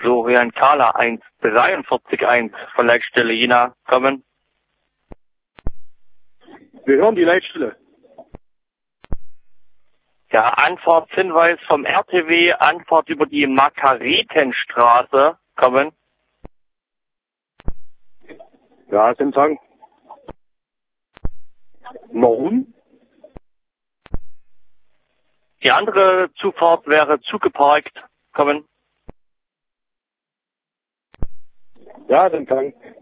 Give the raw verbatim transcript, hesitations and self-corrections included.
Florian Kahler eins drei vier eins von Leitstelle Jena kommen. Wir hören die Leitstelle. Ja, Anfahrtshinweis vom R T W, Anfahrt über die Margaretenstraße kommen. Ja, sind sagen. Warum? Die andere Zufahrt wäre zugeparkt kommen. Ja, sind sagen.